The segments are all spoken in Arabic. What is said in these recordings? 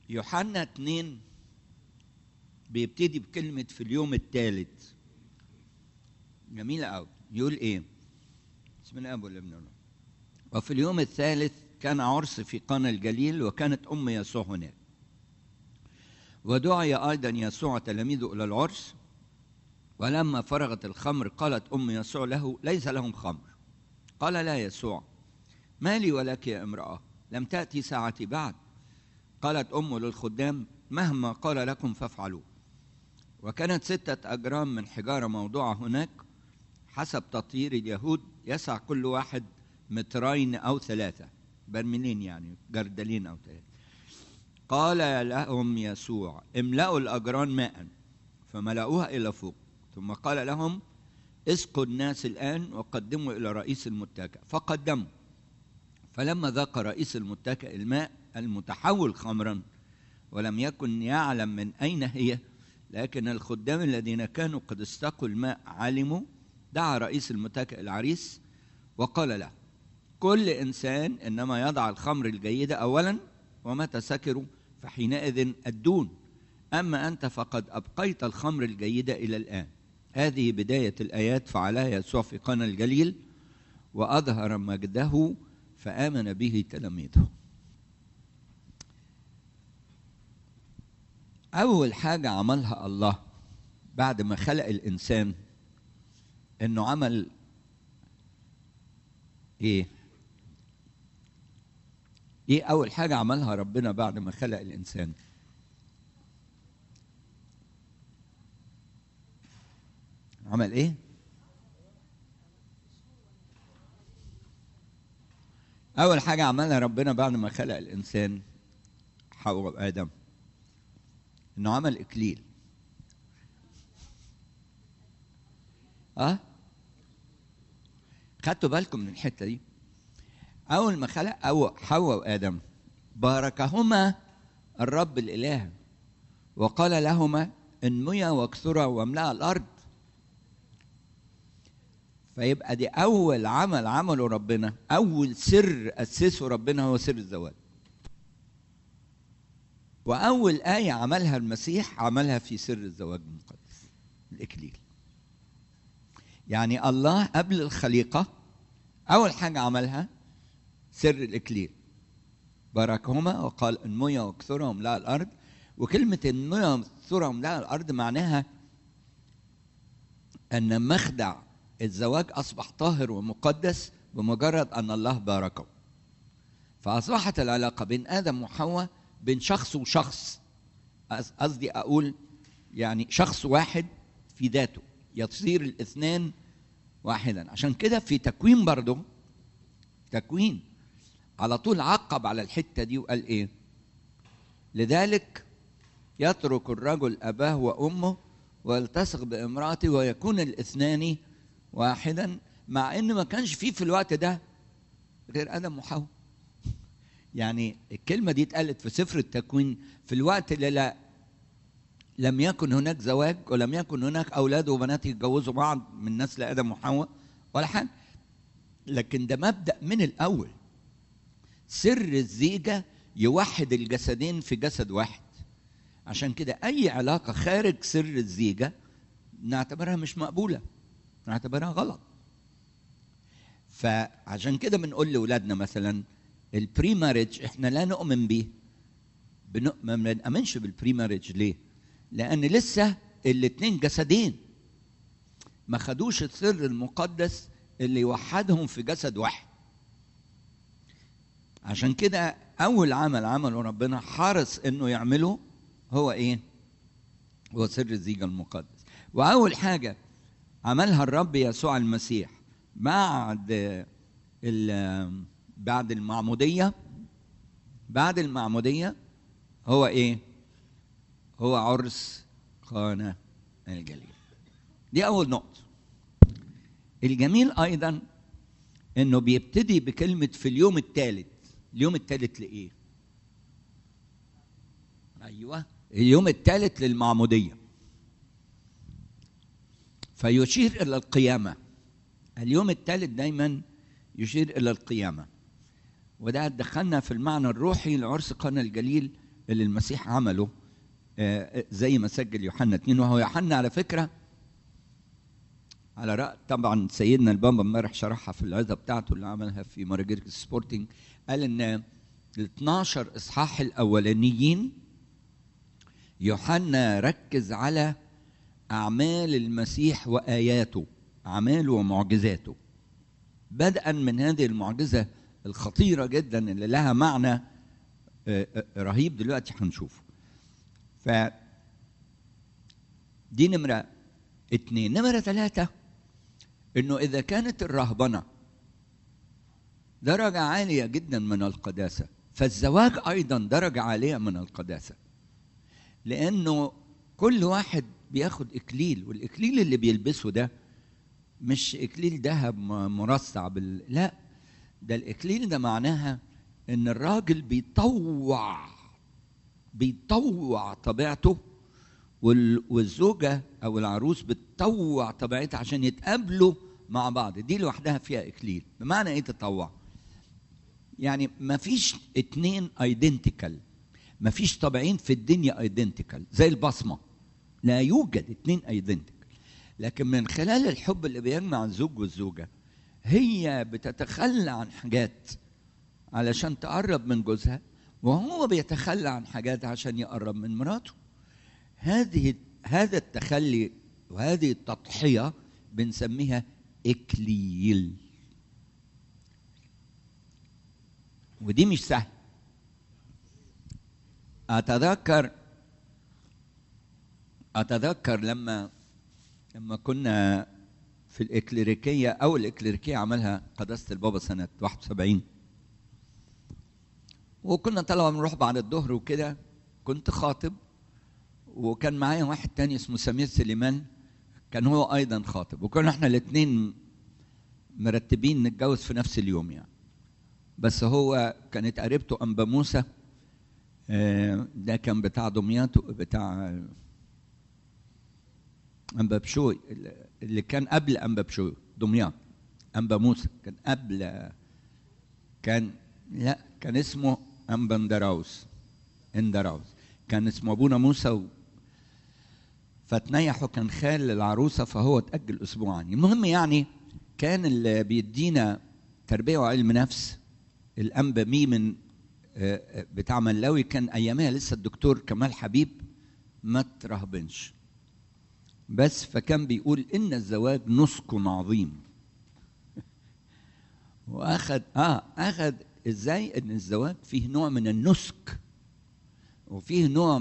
يوحنا 2 بيبتدي بكلمة في اليوم الثالث. جميلة قوي. يقول ايه؟ بسم الله والابن والروح. وفي اليوم الثالث كان عرس في قانا الجليل، وكانت أم يسوع هناك. ودعي أيضا يسوع تلاميذه إلى العرس، ولما فرغت الخمر قالت أم يسوع له: ليس لهم خمر. قال: لا يسوع، ما لي ولك يا امرأة؟ لم تأتي ساعتي بعد. قالت أمه للخدام: مهما قال لكم فافعلوا. وكانت 6 أجرام من حجارة موضوعة هناك حسب تطهير اليهود، يسع كل واحد 2 أو 3 برميلين، يعني جردلين أو 3. قال لهم يسوع: املأوا الأجران ماء، فملأوها إلى فوق. ثم قال لهم: اسقوا الناس الآن وقدموا إلى رئيس المتكأ. فقدموا. فلما ذاق رئيس المتكأ الماء المتحول خمرا، ولم يكن يعلم من أين هي، لكن الخدام الذين كانوا قد استقوا الماء علموا، دعا رئيس المتكأ العريس وقال له: كل إنسان إنما يضع الخمر الجيدة أولا، ومتى سكروا فحينئذ الدون، أما أنت فقد أبقيت الخمر الجيدة إلى الآن. هذه بداية الآيات فعلها يسوع في قانا الجليل، وأظهر مجده فآمن به تلاميذه. أول حاجة عملها الله بعد ما خلق الإنسان إنه عمل إيه؟ إيه أول حاجة عملها ربنا بعد ما خلق الإنسان؟ عمل إيه؟ أول حاجة عملها ربنا بعد ما خلق الإنسان حواء وآدم إنه عمل إكليل. خدتوا بالكم من الحتة دي؟ أول ما خلق حواء وآدم باركهما الرب الإله وقال لهما: انميا واكثرا واملأ الأرض. فيبقى دي أول عمل عمله ربنا، أول سر أسسه ربنا هو سر الزواج. وأول آية عملها المسيح عملها في سر الزواج المقدس، الإكليل. يعني الله قبل الخليقة أول حاجة عملها سر الإكليل، باركهما وقال: انميا واكثرا واملأ الأرض. وكلمة انميا واكثرا واملأ الأرض معناها أن مخدع الزواج أصبح طاهر ومقدس بمجرد أن الله باركه. فأصبحت العلاقة بين آدم وحواء بين شخص وشخص، قصدي أقول يعني شخص واحد في ذاته، يصير الاثنان واحدا. عشان كده في تكوين برضه، تكوين على طول عقب على الحتة دي وقال إيه؟ لذلك يترك الرجل أباه وأمه ويلتصق بامرأته ويكون الاثنان واحدا، مع إن ما كانش فيه في الوقت ده غير آدم وحواء. يعني الكلمة دي اتقالت في سفر التكوين في الوقت اللي لم يكن هناك زواج، ولم يكن هناك أولاد وبنات يتجوزوا بعض من نسل آدم وحواء ولا حاجة. لكن ده مبدأ من الأول، سر الزيجة يوحد الجسدين في جسد واحد. عشان كده أي علاقة خارج سر الزيجة نعتبرها مش مقبولة، نعتبرها غلط. فعشان كده بنقول لأولادنا مثلا البري ماريج احنا لا نؤمن به، ما بنؤمنش بالبري ماريج. ليه؟ لأن لسه الاتنين جسدين ما خدوش السر المقدس اللي يوحدهم في جسد واحد. عشان كده أول عمل عمله ربنا حرص إنه يعمله هو إيه؟ هو سر الزيجة المقدس. وأول حاجة عملها الرب يسوع المسيح بعد المعمودية هو إيه؟ هو عرس قانا الجليل. دي أول نقطة. الجميل أيضا إنه بيبتدي بكلمة في اليوم الثالث. اليوم الثالث لإيه؟ أيوة، اليوم الثالث للمعمودية، فيشير إلى القيامة. اليوم الثالث دايما يشير إلى القيامة، وده دخلنا في المعنى الروحي لعرس قانا الجليل اللي المسيح عمله زي ما سجل يوحنا 2. وهو يوحنا على فكرة على رأي طبعا سيدنا البابا امبارح شرحها في العظة بتاعته اللي عملها في مراجير سبورتنج، قال ان ال 12 اصحاح الاولانيين يوحنا ركز على اعمال المسيح واياته، اعماله ومعجزاته، بدءا من هذه المعجزة الخطيرة جدا اللي لها معنى رهيب دلوقتي هنشوفه. ف دي نمرة 2. نمرة 3 انه اذا كانت الرهبنة درجة عالية جدا من القداسة، فالزواج ايضا درجة عالية من القداسة، لانه كل واحد بياخد اكليل، والاكليل اللي بيلبسه ده مش اكليل ذهب مرصع لا، ده الاكليل ده معناها ان الراجل بيطوع طبيعته، والزوجة او العروس بتطوع طبيعتها عشان يتقابلوا مع بعض. دي لوحدها فيها اكليل. بمعنى ايه تطوع؟ يعني ما فيش اتنين ايدنتيكال، ما فيش طبيعين في الدنيا ايدنتيكال زي البصمة، لا يوجد اتنين ايدنتيكال. لكن من خلال الحب اللي بيجمع الزوج والزوجة، هي بتتخلى عن حاجات علشان تقرب من جوزها، وهو بيتخلى عن حاجات عشان يقرب من مراته. هذا التخلي وهذه التضحية بنسميها إكليل، ودي مش سهل. أتذكر لما كنا في الإكليريكية، أول الإكليريكية عملها قداسة البابا سنة 71، وكنا طلبة بنروح بعد الظهر وكده. كنت خاطب، وكان معايا واحد تاني اسمه سمير سليمان، كان هو أيضا خاطب، وكنا احنا الاثنين مرتبين نتجوز في نفس اليوم يعني. بس هو كانت قريبته أنبا موسى، ده كان بتاع دمياط، بتاع أنبا بشوي اللي كان قبل أنبا بشوي دمياط. أنبا موسى كان قبل، كان اسمه أنبا اندراوس، كان اسمه أبونا موسى فتنيحوا، كان خال العروسة، فهو تأجل أسبوعا. المهم يعني كان اللي بيدينا تربية وعلم نفس الأنبا من بتاع ملاوي، كان أيامها لسه الدكتور كمال حبيب ما ترهبنش بس، فكان بيقول إن الزواج نسك عظيم. وأخذ إزاي إن الزواج فيه نوع من النسك، وفيه نوع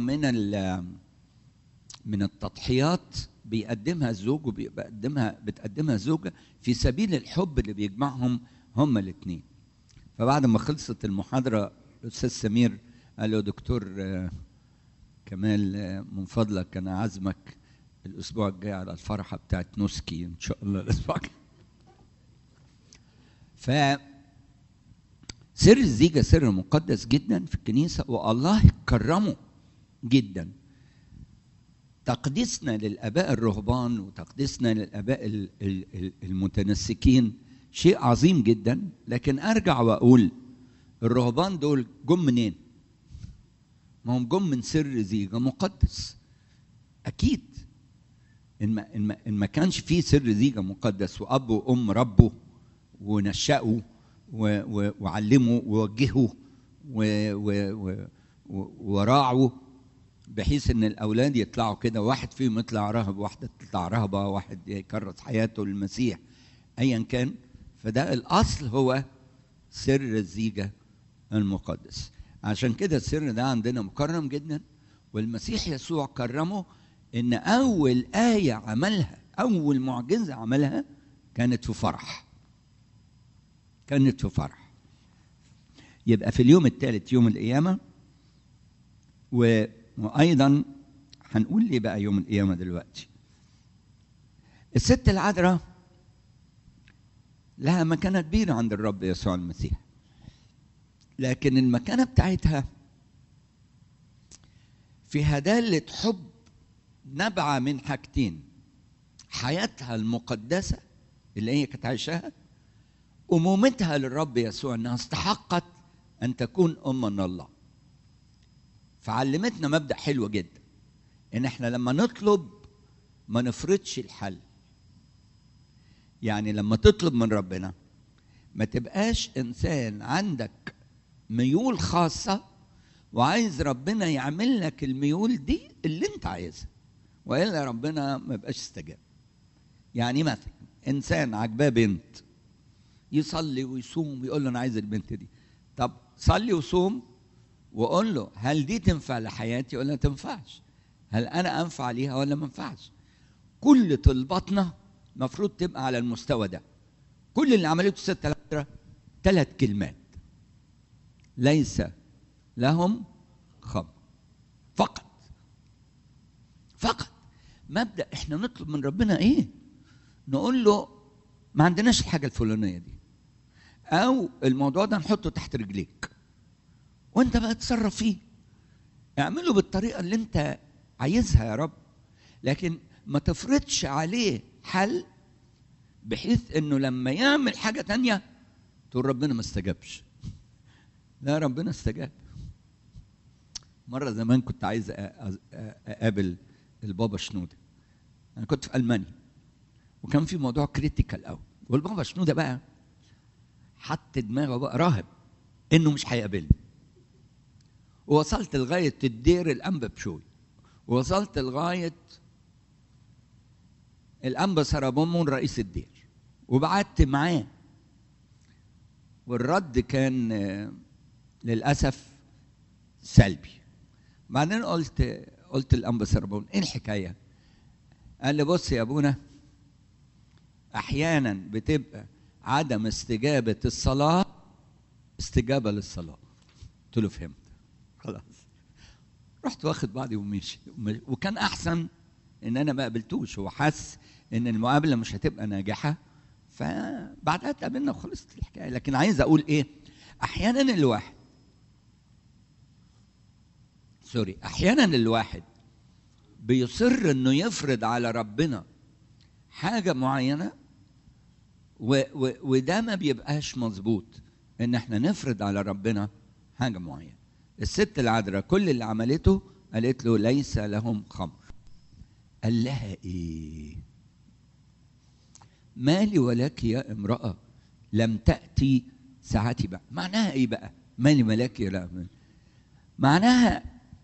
من التضحيات بيقدمها الزوج بتقدمها الزوجة في سبيل الحب اللي بيجمعهم هما الاثنين. فبعد ما خلصت المحاضرة الأستاذ سمير قال له دكتور كمال من فضلك أنا عازمك الأسبوع الجاي على الفرحة بتاعت نسكي إن شاء الله الأسبوع الجاي. سر الزيجة سر مقدس جدا في الكنيسة، والله كرمه جدا. تقديسنا للآباء الرهبان وتقديسنا للآباء المتنسكين شيء عظيم جدا، لكن أرجع وأقول الرهبان دول جم منين؟ ما هم جم من سر زيجة مقدس أكيد. إن ما كانش فيه سر زيجة مقدس وأب وأم ربوا ونشأوا وعلموا ووجهوا وراعوا، بحيث ان الاولاد يطلعوا كده، واحد فيهم يطلع راهب، واحده تطلع راهبه، واحد يكرس حياته للمسيح ايا كان. فده الاصل هو سر الزيجه المقدس. عشان كده السر ده عندنا مكرم جدا، والمسيح يسوع كرمه ان اول آية عملها، اول معجزة عملها كانت في فرح. يبقى في اليوم الثالث يوم القيامة. وأيضا هنقول ليه بقى يوم القيامة دلوقتي. الست العذراء لها مكانة كبيرة عند الرب يسوع المسيح، لكن المكانة بتاعتها فيها دالة حب نبعة من حاجتين: حياتها المقدسة اللي هي كانت عايشاها، أمومتها للرب يسوع، أنها استحقت أن تكون أما الله. فعلمتنا مبدأ حلو جدا، ان احنا لما نطلب ما نفرضش الحل. يعني لما تطلب من ربنا ما تبقاش انسان عندك ميول خاصة وعايز ربنا يعمل لك الميول دي اللي انت عايزها، والا ربنا ما يبقاش استجاب. يعني مثلا انسان عجباه بنت، يصلي ويصوم ويقول له انا عايز البنت دي. طب صلي وصوم وقول له هل دي تنفع لحياتي ولا ما تنفعش؟ هل انا انفع ليها ولا ما انفعش؟ كل طلباتنا المفروض تبقى على المستوى ده. كل اللي عملته الست العذراء 3 كلمات: ليس لهم خمر. فقط مبدأ احنا نطلب من ربنا ايه؟ نقول له ما عندناش الحاجة الفلانية دي، او الموضوع ده نحطه تحت رجليك وانت بقى تصرف فيه، اعمله بالطريقة اللي انت عايزها يا رب، لكن ما تفرضش عليه حل بحيث انه لما يعمل حاجة تانية تقول ربنا ما استجابش. لا، ربنا استجاب. مرة زمان كنت عايز اقابل البابا شنودة. انا كنت في المانيا وكان في موضوع كريتيكال قوي، والبابا شنودة بقى حط دماغه بقى راهب انه مش هيقابلني. ووصلت لغايه الدير الانبا بشوي، ووصلت لغايه الانبا سرابومون رئيس الدير، وبعدت معاه، والرد كان للاسف سلبي. بعدين قلت الانبا سرابومون ايه الحكايه؟ قال لي بص يا ابونا، احيانا بتبقى عدم استجابه الصلاه استجابه للصلاه. قلت له فهمت خلاص. رحت واخد بعضي ومشي، وكان احسن ان انا ما قابلتوش. هو حس ان المقابله مش هتبقى ناجحه، فبعدها اتقابلنا وخلصت الحكايه. لكن عايز اقول ايه؟ احيانا الواحد بيصر انه يفرض على ربنا حاجه معينه، وده ما بيبقاش مظبوط ان احنا نفرض على ربنا حاجه معينه. الست العذراء كل اللي عملته قالت له ليس لهم خمر. قال لها ايه؟ مالي ولك يا امرأة لم تأتي ساعتي بعد. معناها ايه بقى مالي ملاك يا لا؟ معناها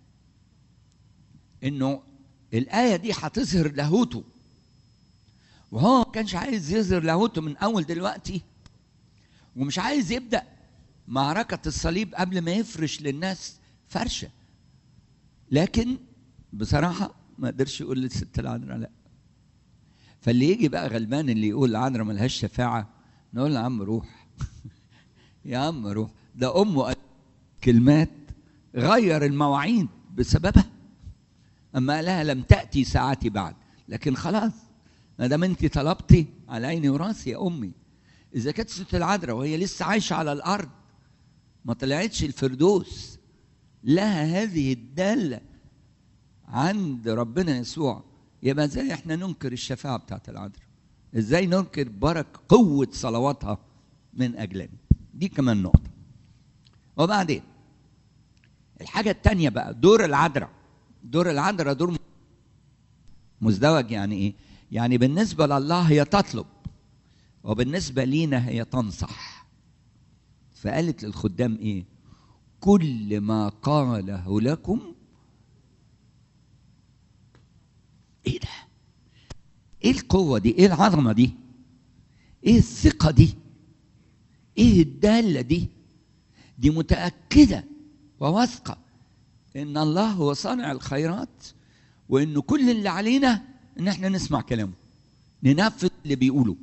انه الآية دي هتظهر لاهوته، وهو ما كانش عايز يظهر لاهوته من اول دلوقتي، ومش عايز يبدأ معركة الصليب قبل ما يفرش للناس فرشة. لكن بصراحة ما قدرش يقول للست العذراء لا. فاللي يجي بقى غلبان اللي يقول العذراء ملهاش شفاعة، نقول له يا عم روح يا عم روح، ده أمه كلمات غير المواعيد بسببها. أما قالها لم تأتي ساعتي بعد، لكن خلاص ما دام أنت طلبتي على عيني وراسي يا أمي. إذا كانت ست العذراء وهي لسه عايشة على الأرض ما طلعتش الفردوس لها هذه الدالة عند ربنا يسوع، يبقى ازاي احنا ننكر الشفاعة بتاعت العذراء؟ ازاي ننكر قوة صلواتها من أجلنا؟ دي كمان نقطة. وبعدين الحاجة التانية بقى دور العذراء. دور مزدوج. يعني ايه؟ يعني بالنسبة لله هي تطلب، وبالنسبة لينا هي تنصح. فقالت للخدام ايه؟ كل ما قاله لكم. ايه ده؟ ايه القوة دي؟ ايه العظمة دي؟ ايه الثقة دي؟ ايه الدالة دي؟ دي متأكدة وواثقة ان الله هو صانع الخيرات، وانه كل اللي علينا ان احنا نسمع كلامه، ننفذ اللي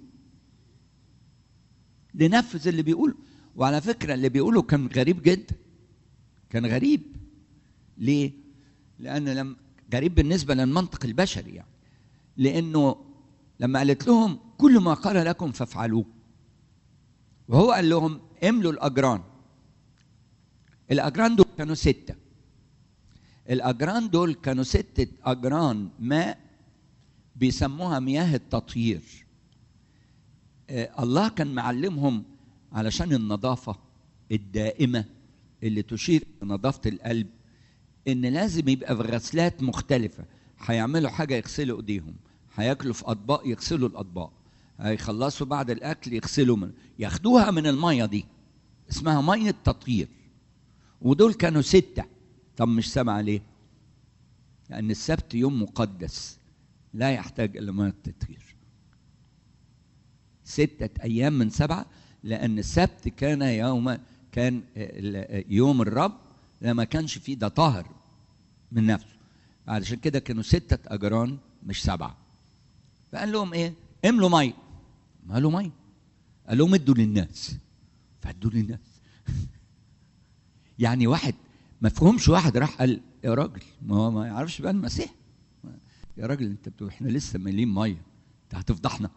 بيقوله. وعلى فكرة اللي بيقوله كان غريب جدا. كان غريب ليه؟ لأن غريب بالنسبة للمنطق البشري، يعني لأنه لما قالت لهم كل ما قال لكم فافعلوه، وهو قال لهم املوا الأجران. الأجران دول كانوا 6. الأجران دول كانوا 6 أجران ماء بيسموها مياه التطهير. الله كان معلمهم علشان النظافة الدائمة اللي تشير لنظافة القلب، ان لازم يبقى في غسلات مختلفه. هيعملوا حاجه يغسلوا ايديهم، هياكلوا في اطباق يغسلوا الاطباق، هيخلصوا بعد الاكل يغسلوا ياخدوها من الميه دي، اسمها ميه تطهير. ودول كانوا 6. طب مش 7 ليه؟ لان السبت يوم مقدس لا يحتاج الى ميه تطهير. 6 أيام من 7، لان السبت كان يوم الرب، لما كانش فيه ده طاهر من نفسه، علشان كده كانوا 6 أجران مش 7. فقال لهم ايه؟ املوا ميه. مالوا ميه؟ قال لهم ادوا للناس، فادوا للناس. يعني واحد ما فهمش، واحد راح قال يا راجل ما هو ما يعرفش بقى المسيح، يا راجل انت بتقول احنا لسه مالين ميه، انت هتفضحنا؟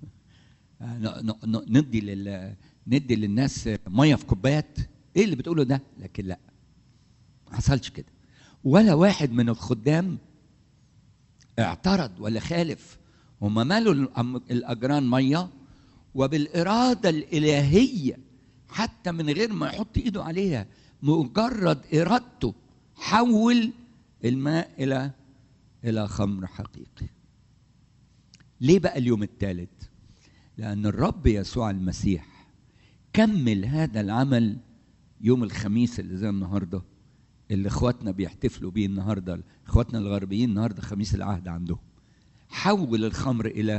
ندي للناس ميه في كوبايات؟ ايه اللي بتقوله ده؟ لكن لا، ما حصلش كده. ولا واحد من الخدام اعترض ولا خالف. هم مالوا الاجران ميه، وبالاراده الالهيه، حتى من غير ما يحط ايده عليها، مجرد ارادته حول الماء الى خمر حقيقي. ليه بقى اليوم الثالث؟ لان الرب يسوع المسيح كمل هذا العمل يوم الخميس اللي زي النهارده، اللي اخواتنا بيحتفلوا بيه النهارده، اخواتنا الغربيين النهارده خميس العهد عندهم. حول الخمر الى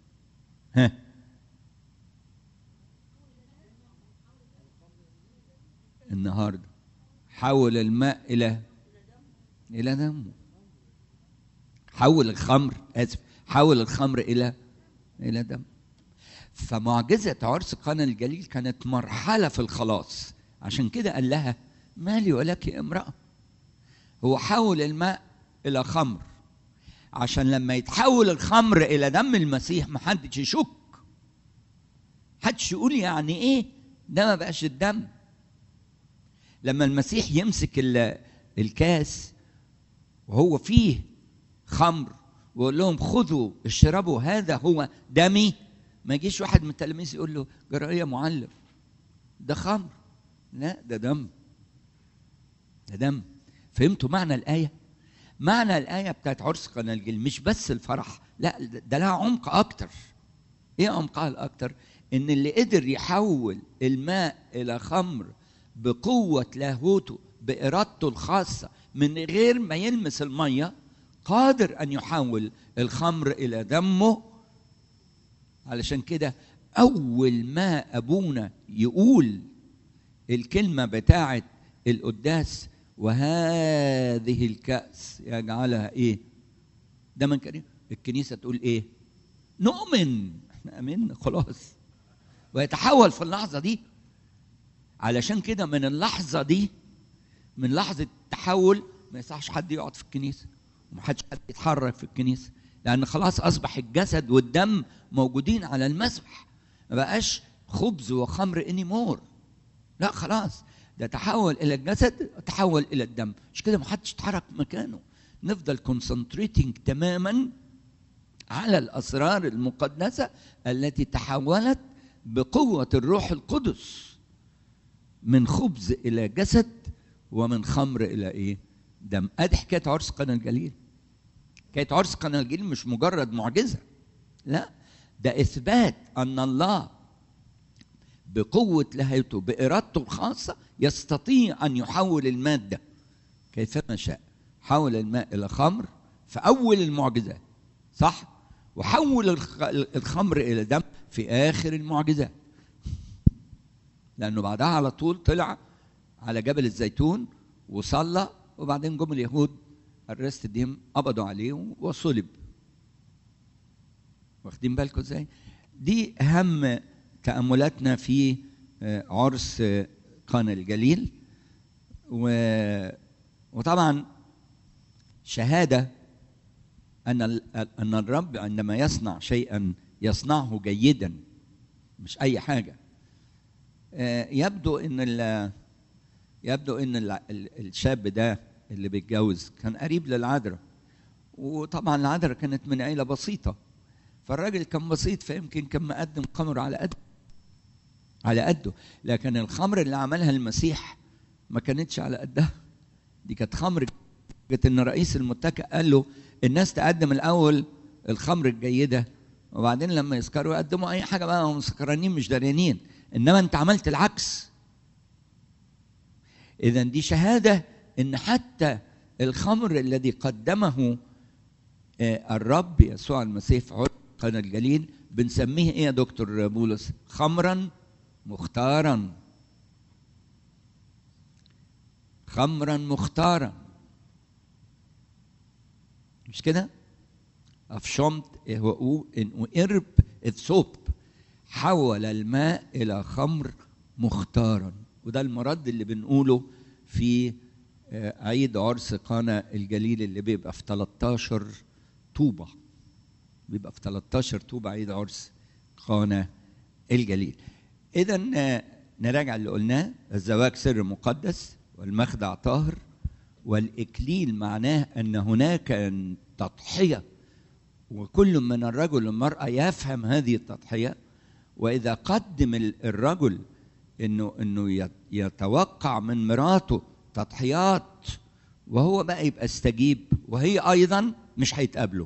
النهارده حول الماء الى دمه. حول الخمر، حول الخمر الى دم. فمعجزة عرس قانا الجليل كانت مرحلة في الخلاص. عشان كده قال لها مالي ولك يا امرأة. هو حول الماء إلى خمر، عشان لما يتحول الخمر إلى دم المسيح محدش يشك، محدش يقول يعني إيه ده ما بقاش الدم. لما المسيح يمسك الكاس وهو فيه خمر ويقول لهم خذوا اشربوا هذا هو دمي، ما يجيش واحد من التلاميذ يقول له جرى يا معلم ده خمر. لا، ده دم، ده دم. فهمتوا معنى الآية؟ معنى الآية بتاعت عرس قانا الجليل مش بس الفرح، لا، ده لها عمق أكتر. إيه عمقها الأكتر؟ إن اللي قدر يحول الماء إلى خمر بقوة لاهوته بإرادته الخاصة من غير ما يلمس المية، قادر أن يحول الخمر إلى دمه. علشان كده أول ما أبونا يقول الكلمة بتاعت القداس وهذه الكأس يجعلها إيه؟ دما كريم، الكنيسة تقول إيه؟ نؤمن، إحنا آمنا خلاص، ويتحول في اللحظة دي. علشان كده من اللحظة دي، من لحظة التحول، ما يصحش حد يقعد في الكنيسة ومحدش حد يتحرك في الكنيسة، لأن خلاص أصبح الجسد والدم موجودين على المسبح. ما بقاش خبز وخمر anymore، لا خلاص، ده تحول إلى الجسد، تحول إلى الدم. مش كده محدش يتحرك مكانه، نفضل كونسنتريتنج تماما على الأسرار المقدسة التي تحولت بقوة الروح القدس من خبز إلى جسد ومن خمر إلى إيه؟ دم. أدي حكاية عرس قانا الجليل. حكاية عرس قانا الجليل مش مجرد معجزة، لا، ده إثبات أن الله بقوة لاهوته بإرادته الخاصة يستطيع أن يحول المادة كيفما شاء. حول الماء إلى خمر في أول المعجزات، صح؟ وحول الخمر إلى دم في آخر المعجزات، لأنه بعدها على طول طلع على جبل الزيتون وصلى، وبعدين جم اليهود arrested him، قبضوا عليه وصلب. واخدين بالكم ازاي؟ دي أهم تأملاتنا في عرس قانا الجليل. وطبعا شهادة أن الرب عندما يصنع شيئا يصنعه جيدا، مش أي حاجة. يبدو ان الشاب ده اللي بيتجوز كان قريب للعذراء، وطبعا العذراء كانت من عيله بسيطه، فالراجل كان بسيط، فيمكن كان مقدم خمر على قده، لكن الخمر اللي عملها المسيح ما كانتش على قدها، دي كانت خمر ان رئيس المتكئ قال له الناس تقدم الاول الخمر الجيده وبعدين لما يسكروا يقدموا اي حاجه بقى، هم سكرانين مش داريانين، انما انت عملت العكس. اذا دي شهاده ان حتى الخمر الذي قدمه الرب يسوع المسيح في عرس قنا الجليل بنسميه ايه يا دكتور بولس؟ خمرا مختارا. خمرا مختارا، مش كده؟ افشمت هو ان ارب الثوب، حول الماء الى خمر مختارا. وده المرد اللي بنقوله في عيد عرس قانا الجليل اللي بيبقى في 13 طوبة، بيبقى في 13 طوبة عيد عرس قانا الجليل. إذا نراجع اللي قلناه: الزواج سر مقدس، والمخدع طاهر، والإكليل معناه أن هناك تضحية، وكل من الرجل والمرأة يفهم هذه التضحية. وإذا قدم الرجل إنه يتوقع من مراته تضحيات وهو بقى يبقى استجيب، وهي أيضا مش هيتقابلوا،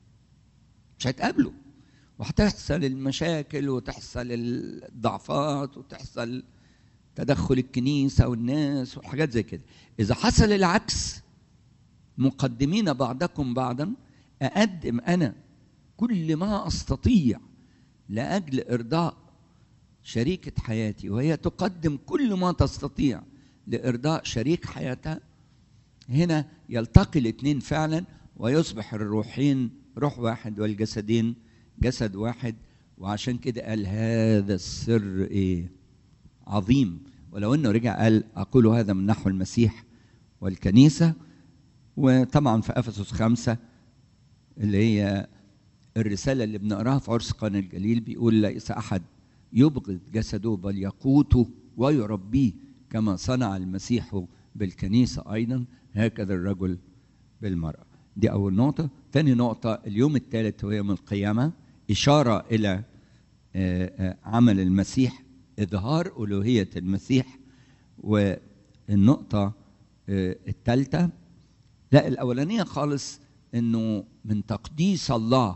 وهتحصل المشاكل وتحصل الضعفات وتحصل تدخل الكنيسة والناس وحاجات زي كده. إذا حصل العكس، مقدمين بعضكم بعضا، أقدم أنا كل ما أستطيع لأجل إرضاء شريكة حياتي، وهي تقدم كل ما تستطيع لإرضاء شريك حياتها. هنا يلتقي الاثنين فعلا ويصبح الروحين روح واحد والجسدين جسد واحد. وعشان كده قال هذا السر ايه؟ عظيم. ولو انه رجع قال اقول هذا من نحو المسيح والكنيسة. وطبعا في افسس 5 اللي هي الرسالة اللي بنقراها في عرس قانا الجليل بيقول ليس احد يبغض جسده بل يقوته ويربيه كما صنع المسيح بالكنيسة أيضا هكذا الرجل بالمرأة. دي أول نقطة. ثاني نقطة: اليوم الثالث هو يوم القيامة، إشارة إلى عمل المسيح، إظهار ألوهية المسيح. والنقطة الثالثة، لا الأولانية خالص، إنه من تقديس الله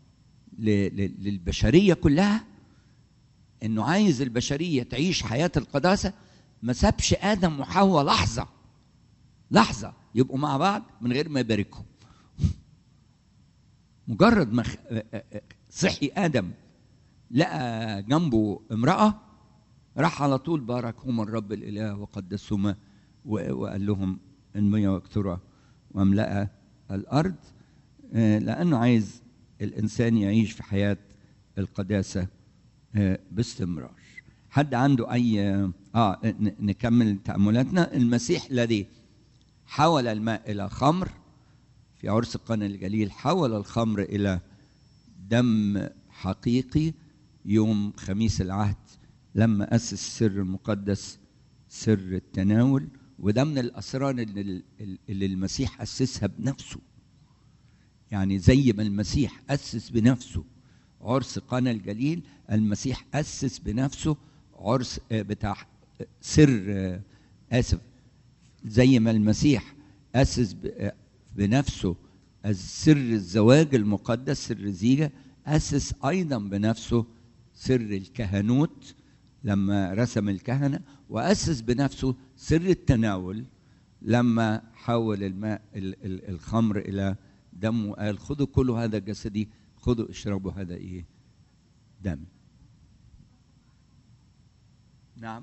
للبشرية كلها، إنه عايز البشرية تعيش حياة القداسة. ما سابش آدم وحواء لحظة يبقوا مع بعض من غير ما يباركهم. مجرد ما صحي آدم لقى جنبه امرأة، راح على طول باركهما الرب الإله وقدسهما وقال لهم انميا واكثرا واملأ الأرض، لأنه عايز الإنسان يعيش في حياة القداسة باستمرار. حد عنده أي نكمل تأملاتنا. المسيح الذي حول الماء إلى خمر في عرس قانا الجليل حول الخمر إلى دم حقيقي يوم خميس العهد لما أسس السر المقدس سر التناول. وده من الأسرار اللي المسيح أسسها بنفسه. يعني زي ما المسيح أسس بنفسه عرس قانا الجليل، المسيح أسس بنفسه عرس بتاع سر زي ما المسيح أسس بنفسه سر الزواج المقدس سر الزيجة، أسس أيضا بنفسه سر الكهنوت لما رسم الكهنة، وأسس بنفسه سر التناول لما حول الماء الخمر إلى دم وقال خذوا كل هذا جسدي، خذوا اشربوا هذا إيه؟ دم. نعم.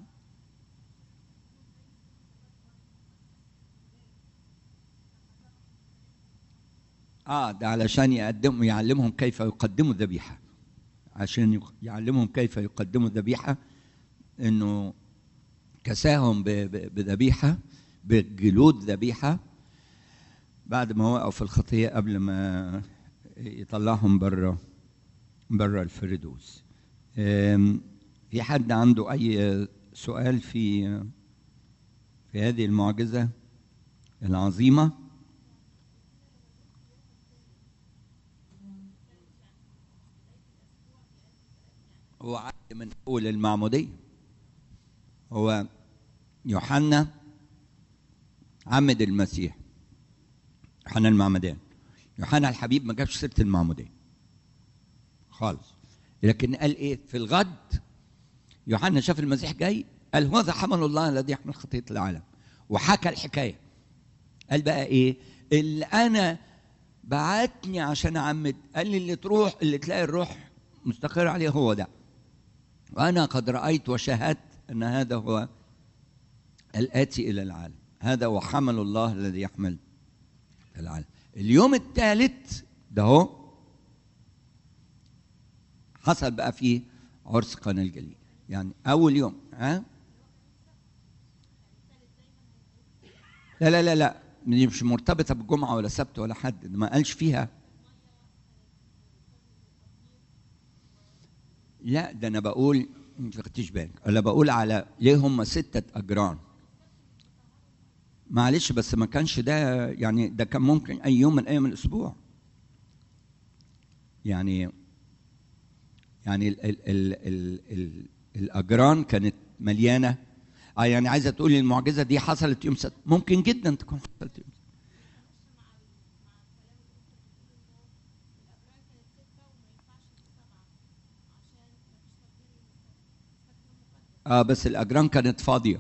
ده علشان يعلمهم كيف يقدموا ذبيحة، عشان يعلمهم كيف يقدموا ذبيحة، انه كساهم بذبيحة بجلود ذبيحة بعد ما وقعوا في الخطية قبل ما يطلعهم بره الفردوس. في حد عنده أي سؤال في هذه المعجزة العظيمة؟ هو عهد من أول المعمودية. هو يوحنا عمد المسيح يوحنا المعمدان. يوحنا الحبيب ما جابش سيره المعموديه خالص، لكن قال ايه في الغد؟ يوحنا شاف المسيح جاي، قال هذا حمل الله الذي يحمل خطيه العالم، وحكى الحكايه. قال بقى ايه اللي انا بعتني عشان اعمد؟ قال لي اللي تلاقي الروح مستقر عليه هو ده، وانا قد رايت وشاهدت ان هذا هو الاتي الى العالم، هذا هو حمل الله الذي يحمل العالم. اليوم الثالث ده هو حصل بقى فيه عرس قنا الجليل، يعني اول يوم. لا لا لا لا، دي مش مرتبطه بالجمعه ولا سبت ولا حد، ما قالش فيها. لا ده انا بقول، ما خدتش بالك، انا بقول على ليه هم 6 أجران. معلش بس ما كانش ده، يعني ده كان ممكن اي يوم من ايام الاسبوع. يعني ال الاجران كانت مليانه. يعني عايزه تقولي المعجزه دي حصلت يوم 6؟ ممكن جدا تكون حصلت يوم 6. بس الاجران كانت فاضيه،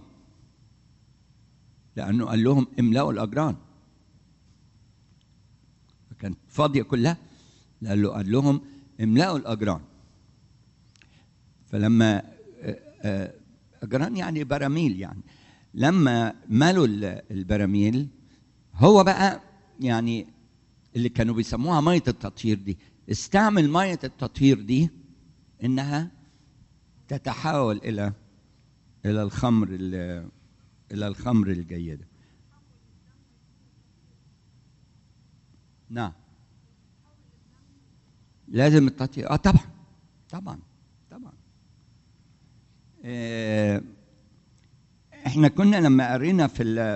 لانه قال لهم املأوا الاجران، كانت فاضيه كلها، لانه قال لهم املأوا الاجران. فلما اجران يعني براميل، يعني لما ملوا البراميل، هو بقى يعني اللي كانوا بيسموها ميه التطهير دي، استعمل ميه التطهير دي انها تتحول الى الخمر الجيده. نعم لازم التطهير. طبعا طبعا طبعا. احنا كنا لما قرينا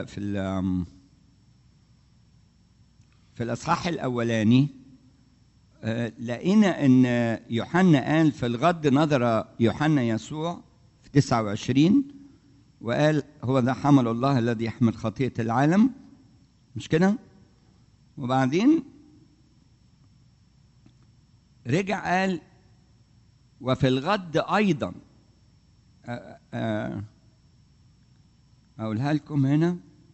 في الاصحاح الاولاني، لقينا ان يوحنا قال في الغد نظر يوحنا يسوع في 29 وقال هو ذا حمل الله الذي يحمل خطية العالم، مش كده؟ وبعدين رجع قال وفي الغد أيضا، أقولها لكم هنا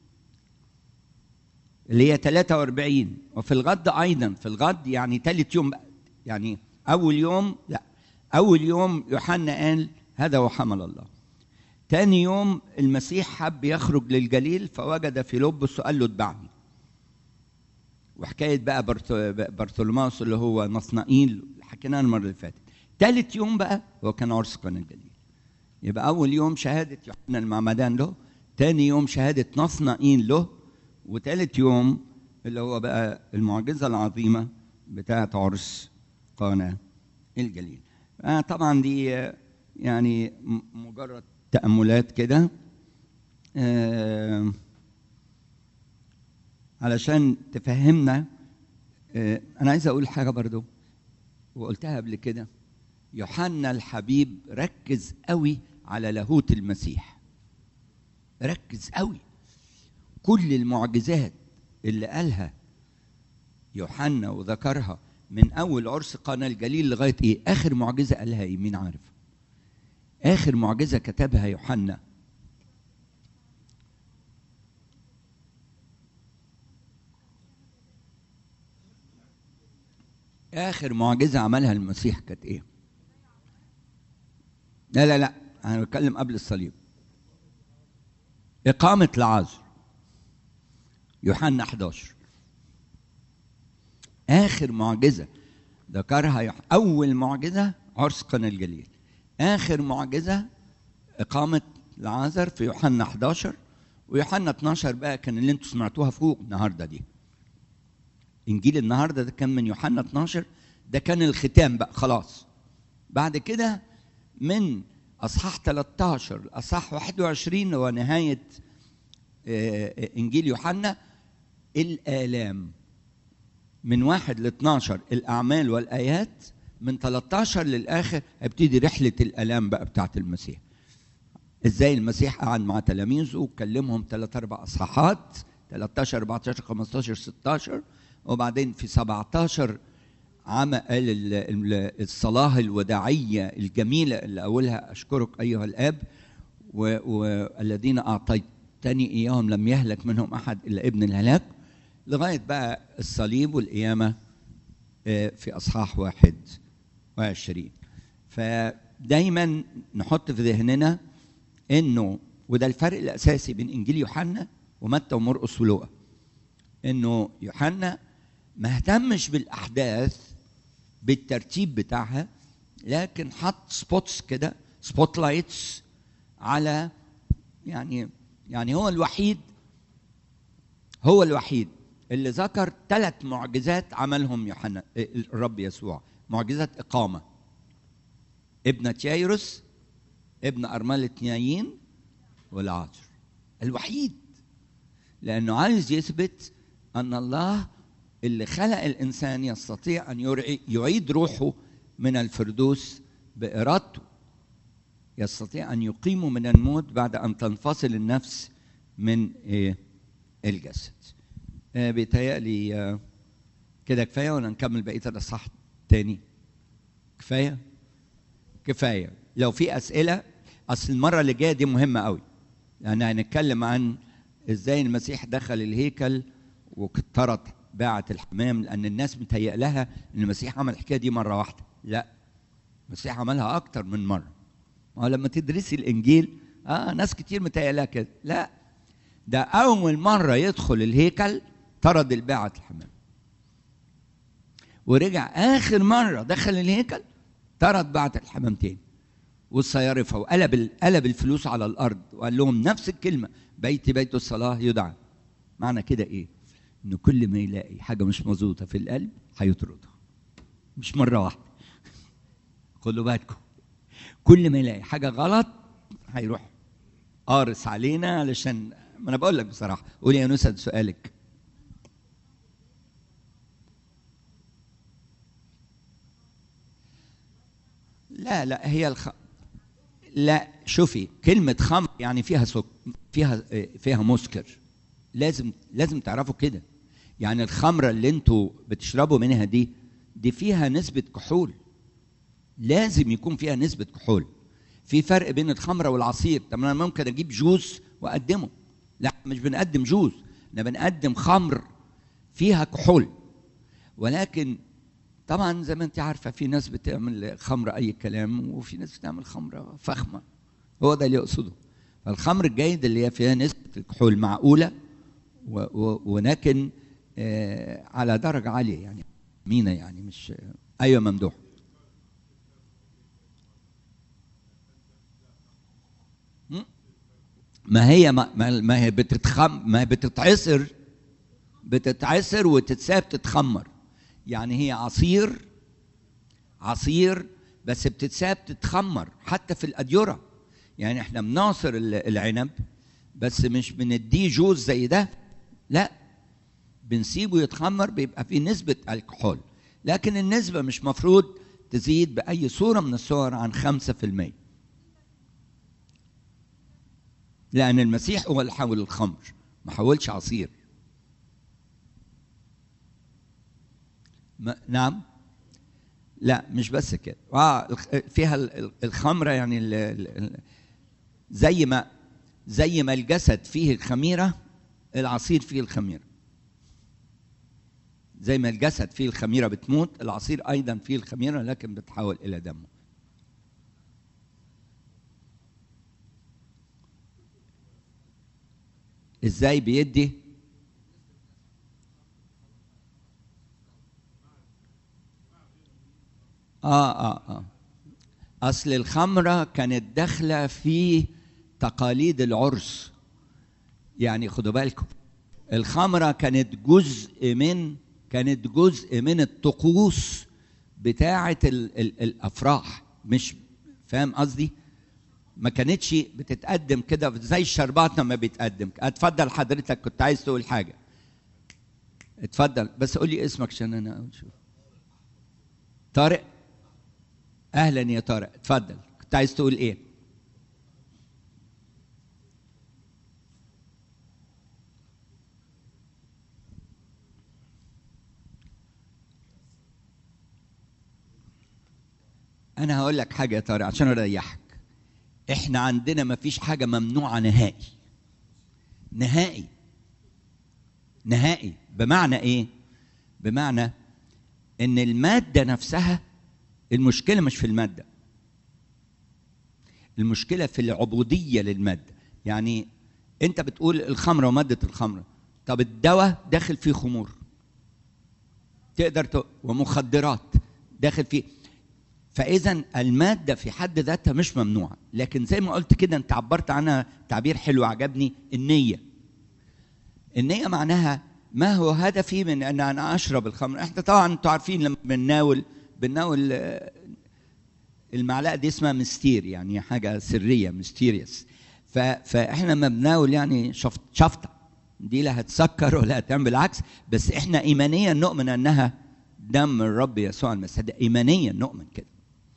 اللي هي 43، وفي الغد أيضا. في الغد يعني ثالث يوم بقى، يعني أول يوم لا، أول يوم يوحنا قال هذا هو حمل الله. تاني يوم المسيح حب يخرج للجليل فوجد فيلبس وقال له اتبعني. وحكاية بقى برثولماوس اللي هو نصنائيل حكيناها المرة اللي فاتت. ثالث يوم بقى هو كان عرس قنا الجليل. يبقى أول يوم شهادة يوحنا المعمدان له، تاني يوم شهادة نصنائيل له، وثالث يوم اللي هو بقى المعجزة العظيمة بتاعة عرس قنا الجليل. طبعا دي يعني مجرد تأملات كده علشان تفهمنا. أنا عايز أقول حاجة برضو وقلتها قبل كده. يوحنا الحبيب ركز قوي على لاهوت المسيح، ركز قوي. كل المعجزات اللي قالها يوحنا وذكرها من أول عرس قنا الجليل لغاية إيه؟ آخر معجزة قالها إيه؟ مين عارف؟ آخر معجزة كتبها يوحنا آخر معجزة عملها المسيح كانت إيه؟ لا لا لا، أنا بتكلم قبل الصليب. إقامة لعازر، يوحنا 11. آخر معجزة ذكرها أول معجزة عرس قنا الجليل، آخر معجزة إقامة لعازر في يوحنا 11. ويوحنا 12 بقى كان اللي انتوا سمعتوها فوق النهارده دي. إنجيل النهارده ده كان من يوحنا 12، ده كان الختام بقى خلاص. بعد كده من أصحاح 13 لأصحاح 21 هو نهاية إنجيل يوحنا. الآلام من 1 ل 12 الأعمال والآيات، من 13 للآخر هيبتدي رحلة الآلام بقى بتاعت المسيح. إزاي المسيح قعد مع تلاميذه وكلمهم 3-4 أصحاحات 13 14 15 16. وبعدين في 17 عمل الصلاة الوداعية الجميلة اللي أولها أشكرك أيها الآب والذين أعطيتني إياهم لم يهلك منهم أحد إلا ابن الهلاك، لغاية بقى الصليب والقيامة في أصحاح 21. فدايما نحط في ذهننا إنه، وده الفرق الأساسي بين إنجيل يوحنا ومتى ومرقس ولوقا، إنه يوحنا ما اهتمش بالأحداث بالترتيب بتاعها، لكن حط سبوتس كده، سبوت لايتس على يعني هو الوحيد اللي ذكر 3 معجزات عملهم يوحنا الرب يسوع. معجزة إقامة ابنة يايروس، ابن أرملة نايين، والعازر. الوحيد، لأنه عايز يثبت أن الله اللي خلق الإنسان يستطيع أن يعيد روحه من الفردوس بإرادته، يستطيع أن يقيمه من الموت بعد أن تنفصل النفس من الجسد. بيتهيألي كده كفاية ولا نكمل بقية الأصحاح تاني؟ كفاية. لو في أسئلة، أصل المرة اللي جاية دي مهمة قوي، لأن هنتكلم عن إزاي المسيح دخل الهيكل وكترت باعة الحمام، لأن الناس متهيأ لها إن المسيح عمل الحكاية دي مرة واحدة. لا، المسيح عملها أكتر من مرة. ولما تدرسي الإنجيل ناس كتير متهيأ لها كده. لا، ده أول مرة يدخل الهيكل طرد الباعة الحمام، ورجع آخر مرة دخل الهيكل طرد باعة الحمام تاني والصيارفة، وقلب الفلوس على الأرض، وقال لهم نفس الكلمة: بيتي بيت الصلاة يدعى. معنى كده إيه؟ إنه كل ما يلاقي حاجة مش مظبوطة في القلب هيطردها، مش مرة واحدة. خدوا بالكم، كل ما يلاقي حاجة غلط هيروح قارس علينا. علشان ما أنا بقول لك بصراحة. قولي يا نسد سؤالك. لا هي لا، شوفي، كلمة خمر يعني فيها مسكر. لازم تعرفوا كده. يعني الخمرة اللي انتوا بتشربوا منها دي فيها نسبة كحول، لازم يكون فيها نسبة كحول. في فرق بين الخمرة والعصير. طب انا ممكن اجيب جوز واقدمه، لا مش بنقدم جوز، احنا بنقدم خمر فيها كحول. ولكن طبعا زي ما انت عارفة في ناس بتعمل خمرة اي كلام، وفي ناس بتعمل خمرة فخمة. هو ده اللي يقصده. فالخمر الجيد اللي هي فيها نسبة الكحول معقولة، ولكن على درجة عالية، يعني مينا، يعني مش أيوة ممدوح. ما هي بتتعصر وتتساب تتخمر. يعني هي عصير بس بتتساب تتخمر. حتى في الأديرة، يعني احنا بنعصر العنب بس مش بنديه جوز زي ده، لا، بنسيبه يتخمر، بيبقى فيه نسبة الكحول، لكن النسبة مش مفروض تزيد بأي صورة من الصور عن 5%. لأن المسيح هو اللي حول الخمر، ما حولش عصير. نعم، لا مش بس كده. فيها الخمرة، يعني زي ما الجسد فيه الخميرة، العصير فيه الخميرة. زي ما الجسد فيه الخميرة بتموت، العصير أيضا فيه الخميرة لكن بتحول إلى دم. إزاي بيدي؟ أصل الخمرة كانت داخلة في تقاليد العرس. يعني خدوا بالكم، الخمرة كانت جزء من الطقوس بتاعة الأفراح. مش فاهم قصدي؟ ما كانتش بتتقدم كده زي الشربات لما بيتقدم. اتفضل حضرتك، كنت عايز تقول حاجة. اتفضل، بس قولي اسمك عشان أنا أشوف. طارق، أهلا يا طارق، اتفضل، كنت عايز تقول إيه؟ انا هقول لك حاجه يا طارق عشان اريحك. احنا عندنا ما فيش حاجه ممنوعه نهائي. نهائي. نهائي بمعنى ايه؟ بمعنى ان الماده نفسها، المشكله مش في الماده، المشكله في العبوديه للماده. يعني انت بتقول الخمره وماده الخمره، طب الدواء داخل فيه خمور، تقدر ومخدرات داخل فيه. فاذا الماده في حد ذاتها مش ممنوعه، لكن زي ما قلت كده انت عبرت عنها تعبير حلو عجبني، النيه. النيه معناها ما هو هدفي من ان انا اشرب الخمر. احنا طبعا انتوا عارفين لما بنناول المعلقه دي اسمها مستير، يعني حاجه سريه، ميستيريس. فاحنا لما بنناول يعني شفطه دي لا هتسكر ولا هتعمل، بالعكس، بس احنا ايمانيا نؤمن انها دم الرب يسوع المسيح، ايمانيا نؤمن كده.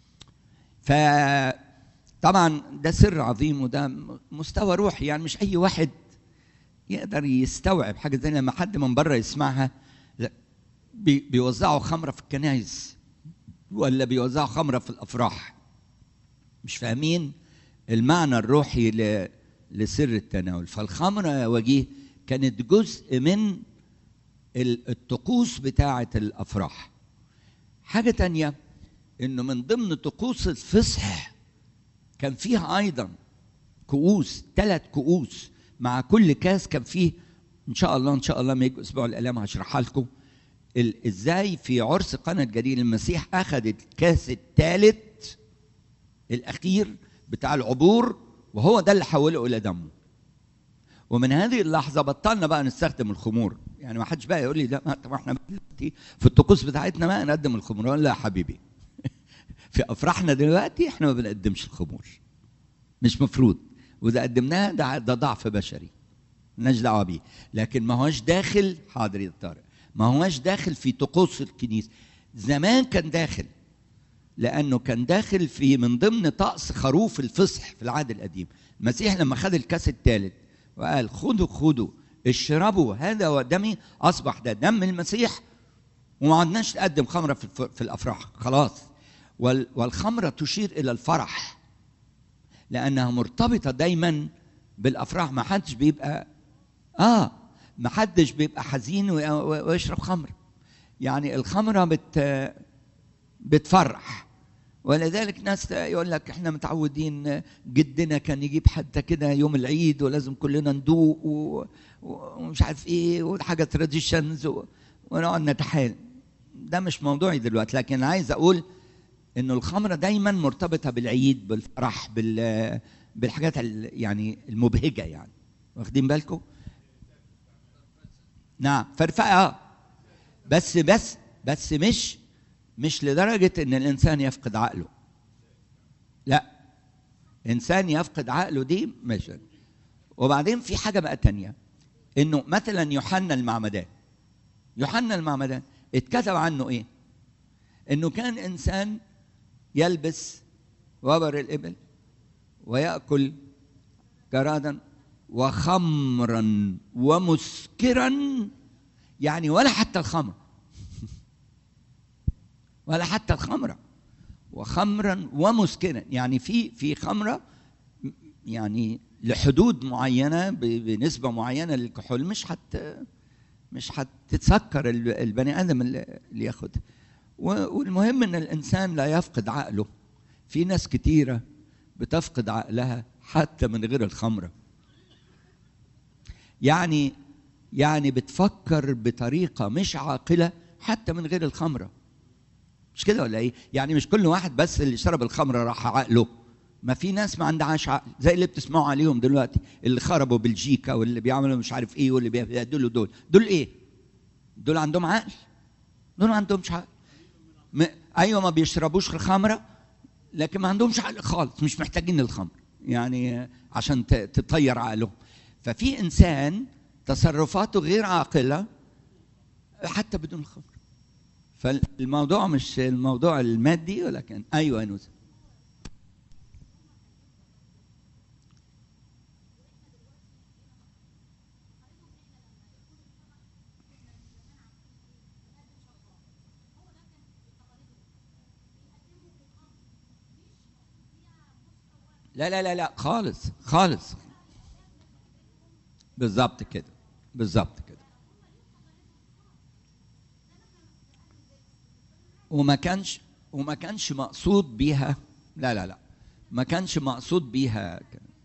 فطبعا ده سر عظيم وده مستوى روحي، يعني مش اي واحد يقدر يستوعب حاجه زي لما حد من بره يسمعها. بيوزعوا خمره في الكنائس ولا بيوزعوا خمره في الافراح، مش فاهمين المعنى الروحي لسر التناول. فالخمره يا وجيه كانت جزء من الطقوس بتاعه الافراح. حاجه تانية، انه من ضمن طقوس الفصح كان فيها ايضا كؤوس، 3 كؤوس، مع كل كاس كان فيه ان شاء الله لما يجي اسبوع الالام هشرحها لكم ازاي في عرس قنا الجليل المسيح اخذ الكاس الثالث الاخير بتاع العبور، وهو ده اللي حوله الى دمه. ومن هذه اللحظه بطلنا بقى نستخدم الخمور. يعني ما حدش بقى يقول لي لا طب احنا دلوقتي في الطقوس بتاعتنا ما نقدم الخمور. لا يا حبيبي، في افراحنا دلوقتي احنا ما بنقدمش الخمور، مش مفروض، واذا قدمناها ده ضعف بشري مالناش دعوه بيه. لكن ما هوش داخل، حاضر يا طارق، ما هوش داخل في طقوس الكنيسه. زمان كان داخل، لانه كان داخل في من ضمن طقس خروف الفصح في العهد القديم. المسيح لما خد الكاس الثالث وقال خدوا اشربوا هذا هو دمي، اصبح ده دم المسيح، وما عدناش نقدم خمره في الافراح خلاص. والخمره تشير الى الفرح، لانها مرتبطه دايما بالافراح. ما حدش بيبقى حزين ويشرب خمر. يعني الخمره بتفرح. ولذلك ناس يقول لك احنا متعودين، جدنا كان يجيب حتى كده يوم العيد ولازم كلنا ندوق ومش عارف ايه وحاجه تراديشنز ونقعد نتحايل. ده مش موضوعي دلوقتي، لكن عايز اقول انه الخمره دايما مرتبطه بالعيد، بالفرح، بالحاجات يعني المبهجه. يعني واخدين بالكم؟ نعم، فرفقه. بس مش لدرجه ان الانسان يفقد عقله. لا، انسان يفقد عقله دي مش. وبعدين في حاجه بقى تانية، انه مثلا يوحنا المعمدان اتكتب عنه ايه؟ انه كان انسان يلبس وبر الإبل ويأكل جرادا وخمرا ومسكرا. يعني ولا حتى الخمر ولا حتى الخمرة، وخمرا ومسكرا. يعني في خمرة يعني لحدود معينة بنسبة معينة للكحول، مش هتتسكر البني آدم اللي ياخدها. والمهم ان الانسان لا يفقد عقله. في ناس كتيره بتفقد عقلها حتى من غير الخمره. يعني بتفكر بطريقه مش عاقله حتى من غير الخمره. مش كده ولا ايه؟ يعني مش كل واحد بس اللي شرب الخمره راح عقله. ما في ناس ما عندهاش عقل، زي اللي بتسمعوا عليهم دلوقتي، اللي خربوا بلجيكا واللي بيعملوا مش عارف ايه واللي بيعدلوا دول ايه؟ دول عندهم عقل؟ دول ما عندهمش عقل. ايوه ما بيشربوش الخمره، لكن ما عندهمش عقل خالص، مش محتاجين الخمر يعني عشان تطير عقلهم. ففي انسان تصرفاته غير عاقله حتى بدون الخمر. فالموضوع مش الموضوع المادي، ولكن ايوه يا نوسه. لا لا لا لا خالص خالص. بالظبط كده، بالظبط كده. وما كانش مقصود بيها. لا لا لا، ما كانش مقصود بيها.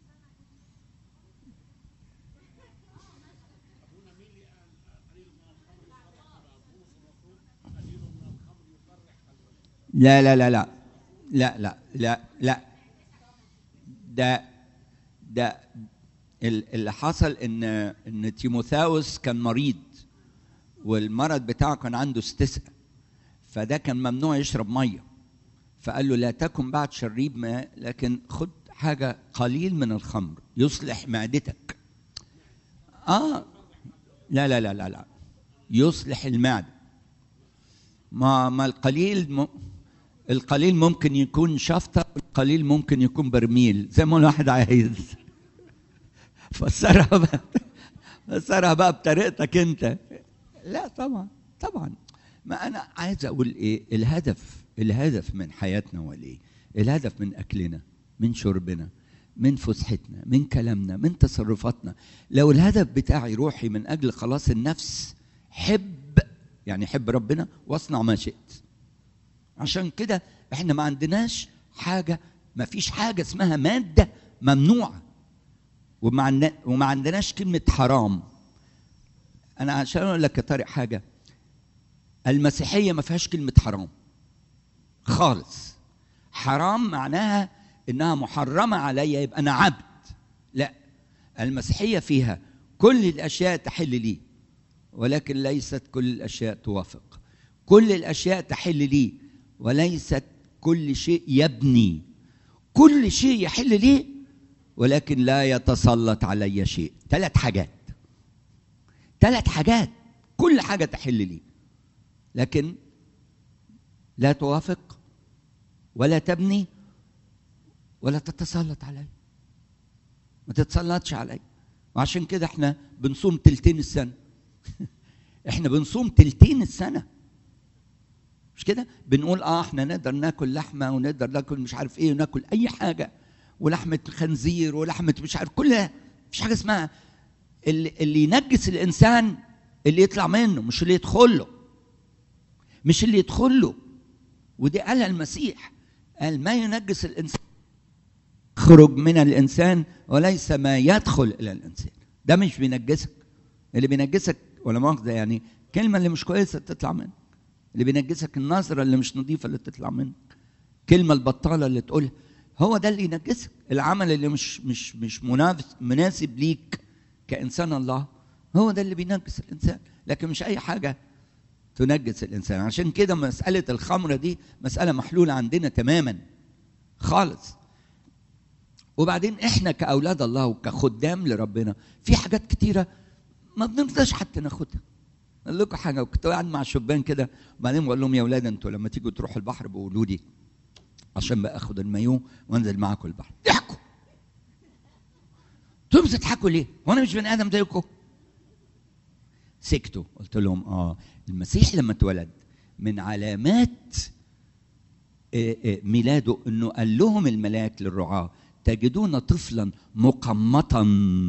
لا لا لا لا لا لا لا لا. ده ده اللي حصل ان تيموثاوس كان مريض، والمرض بتاعه كان عنده استسقاء، فده كان ممنوع يشرب ميه، فقال له لا تكن بعد شريب ماء، لكن خد حاجه قليل من الخمر يصلح معدتك. لا لا لا لا لا، يصلح المعده. ما القليل ممكن يكون شفطه، القليل ممكن يكون برميل، زي ما الواحد عايز. فسرها بقى بطريقتك انت. لا طبعا طبعا. ما انا عايز اقول ايه الهدف من حياتنا هو ايه؟ الهدف من اكلنا، من شربنا، من فسحتنا، من كلامنا، من تصرفاتنا. لو الهدف بتاعي روحي من اجل خلاص النفس، حب ربنا واصنع ما شئت. عشان كده احنا ما عندناش حاجه، ما فيش حاجه اسمها ماده ممنوعه، وما عندناش كلمه حرام. انا عشان اقول لك يا طارق حاجه، المسيحيه ما فيهاش كلمه حرام خالص. حرام معناها انها محرمه عليا، يبقى انا عبد. لا، المسيحيه فيها كل الاشياء تحل لي، ولكن ليست كل الاشياء توافق. كل الاشياء تحل لي، وليست كل شيء يبني. كل شيء يحل لي، ولكن لا يتسلط علي شيء. 3 حاجات. كل حاجه تحل لي، لكن لا توافق ولا تبني ولا تتسلط علي. ما تتسلطش علي. وعشان كده احنا بنصوم 2/3 السنه. احنا بنصوم 2/3 السنه، مش كده؟ بنقول احنا نقدر ناكل لحمه، ونقدر ناكل مش عارف ايه، وناكل اي حاجه، ولحمه خنزير، ولحمه مش عارف، كلها. مش حاجه اسمها اللي ينجس الانسان اللي يطلع منه، مش اللي يدخل له. ودي قالها المسيح، قال ما ينجس الانسان يخرج من الانسان، وليس ما يدخل الى الانسان. ده مش بينجسك. اللي بينجسك ولا مؤاخذه يعني كلمه اللي مش كويسه تطلع منك. اللي بينجسك النظره اللي مش نظيفه اللي تطلع منك، كلمه البطاله اللي تقولها، هو ده اللي ينجسك. العمل اللي مش مناسب ليك كانسان الله، هو ده اللي بينجس الانسان، لكن مش اي حاجه تنجس الانسان. عشان كده مساله الخمره دي مساله محلوله عندنا تماما خالص. وبعدين احنا كاولاد الله وكخدام لربنا في حاجات كتيره ما بنرضاش حتى ناخدها. اقول لكم حاجه، كنت قاعد مع شبان كده، وبعدين بقول لهم يا اولاد انتوا لما تيجوا تروحوا البحر بقولوا لي، عشان بقى اخد المايو وانزل معاكم البحر. ضحكوا. انتوا بتضحكوا ليه؟ وانا مش بني ادم زيكم؟ سكتوا. قلت لهم المسيح لما اتولد من علامات ميلاده انه قال لهم الملاك للرعاة تجدون طفلا مقمطا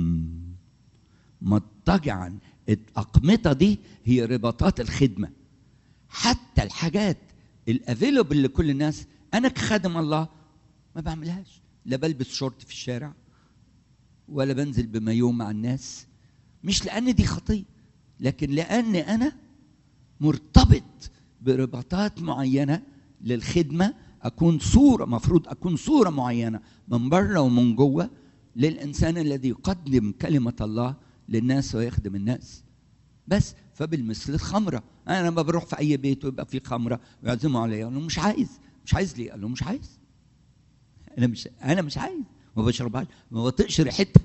مضطجعا. الأقمطة دي هي رباطات الخدمة. حتى الحاجات الافيلبل لكل الناس انا كخادم الله ما بعملهاش. لا بلبس شورت في الشارع، ولا بنزل بمايو مع الناس، مش لان دي خطيه، لكن لان انا مرتبط برباطات معينه للخدمه. مفروض اكون صوره معينه من بره ومن جوه للانسان الذي يقدم كلمه الله للناس ويخدم الناس. بس فبالمثل الخمره، انا لما بروح في اي بيت ويبقى في خمره ويعزموا عليا، اقول له مش عايز ليه؟ قال له مش عايز. انا مش عايز، ما بشربهاش، ما بطقش ريحتها.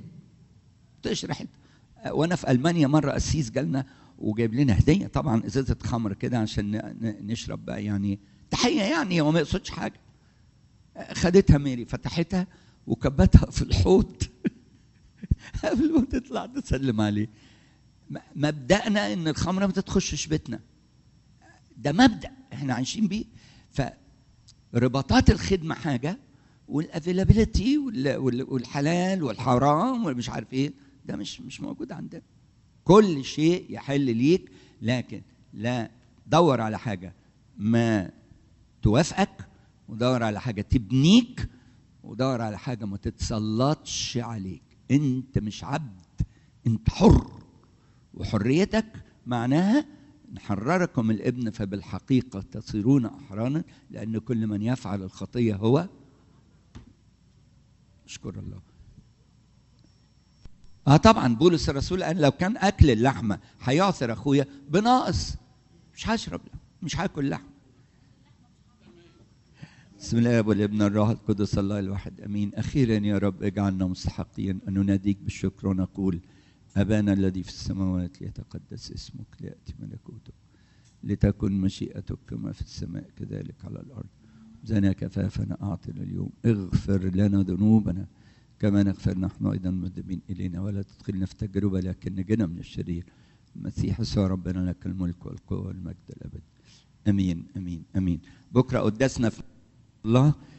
وانا في المانيا مره قسيس جالنا وجايب لنا هديه، طبعا ازازه خمر كده عشان نشرب بقى، يعني تحيه، يعني هو ما يقصدش حاجه. خدتها ميري، فتحتها وكبتها في الحوض قبل ما تطلع تسلم عليه. مبدأنا ان الخمره ما تخشش بيتنا، ده مبدأ احنا عايشين بيه. فرباطات الخدمه حاجه، والافيلابيلتي والحلال والحرام ومش عارف ايه، ده مش موجود عندنا. كل شيء يحل ليك، لكن لا دور على حاجه ما توافقك، ودور على حاجه تبنيك، ودور على حاجه ما تتسلطش عليك. انت مش عبد، انت حر، وحريتك معناها نحرركم الابن فبالحقيقه تصيرون احرانا، لان كل من يفعل الخطيه هو اشكر الله. طبعا بولس الرسول قال لو كان اكل اللحمه هيعثر اخويا بناقص مش هشرب، مش هاكل لحمه. بسم الله والابن الروح القدس الله الواحد امين. اخيرا يا رب اجعلنا مستحقين ان نناديك بالشكر ونقول ابانا الذي في السماوات ليتقدس اسمك، لياتي ملكوتك، لتكن مشيئتك كما في السماء كذلك على الارض. زنا كفافنا اعطنا اليوم، اغفر لنا ذنوبنا كما نغفر نحن ايضا المذنبين الينا، ولا تدخلنا في تجربه لكن نجنا من الشرير. المسيح يسوع ربنا لك الملك والقوه والمجد الابدي. امين امين امين. بكره قداسنا في الله